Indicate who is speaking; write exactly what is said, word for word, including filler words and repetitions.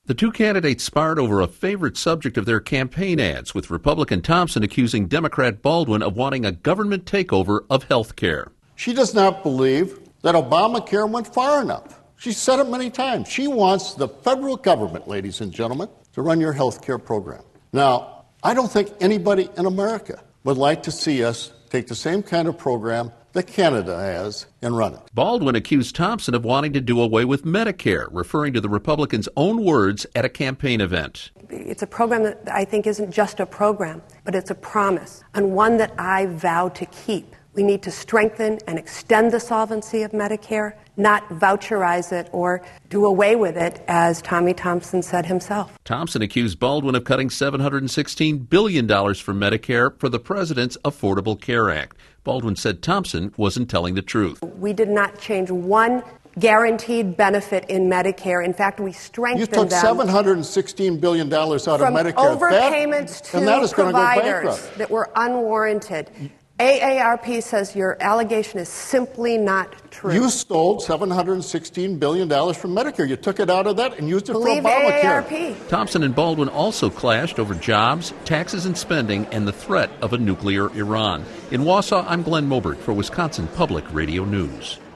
Speaker 1: The two candidates sparred over a favorite subject of their campaign ads, with Republican Thompson accusing Democrat Baldwin of wanting a government takeover of health care.
Speaker 2: She does not believe that Obamacare went far enough. She's said it many times. She wants the federal government, ladies and gentlemen, to run your health care program. Now, I don't think anybody in America would like to see us take the same kind of program that Canada has and run it.
Speaker 1: Baldwin accused Thompson of wanting to do away with Medicare, referring to the Republicans' own words at a campaign event.
Speaker 3: It's a program that I think isn't just a program, but it's a promise, and one that I vow to keep. We need to strengthen and extend the solvency of Medicare, not voucherize it or do away with it, as Tommy Thompson said himself.
Speaker 1: Thompson accused Baldwin of cutting seven hundred sixteen billion dollars from Medicare for the president's Affordable Care Act. Baldwin said Thompson wasn't telling the truth.
Speaker 3: We did not change one guaranteed benefit in Medicare. In fact, we strengthened
Speaker 2: You took
Speaker 3: them
Speaker 2: seven hundred sixteen billion dollars out
Speaker 3: from
Speaker 2: of Medicare.
Speaker 3: overpayments
Speaker 2: that,
Speaker 3: to
Speaker 2: and that is
Speaker 3: providers that were unwarranted. A A R P says your allegation is simply not true.
Speaker 2: You stole seven hundred sixteen billion dollars from Medicare. You took it out of that and used it
Speaker 3: Believe
Speaker 2: for Obamacare.
Speaker 3: A A R P.
Speaker 1: Thompson and Baldwin also clashed over jobs, taxes and spending, and the threat of a nuclear Iran. In Wausau, I'm Glenn Mobert for Wisconsin Public Radio News.